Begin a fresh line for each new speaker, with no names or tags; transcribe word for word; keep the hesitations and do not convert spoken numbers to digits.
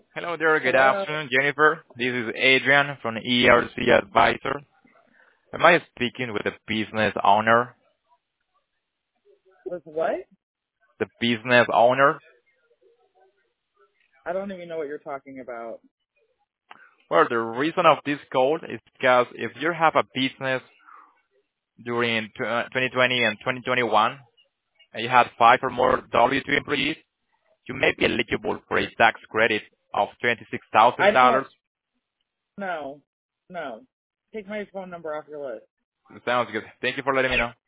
Hello there. Good
Hello.
afternoon, Jennifer. This is Adrian from E R C Advisor. Am I speaking with the business owner?
With what?
The business owner?
I don't even know what you're talking about.
Well, the reason of this call is because if you have a business during tw- twenty twenty and twenty twenty-one, and you had five or more W two employees, you may be eligible for a tax credit of
I
twenty-six thousand dollars.
don't know. No. Take my phone number off your list.
Sounds good. Thank you for letting me know.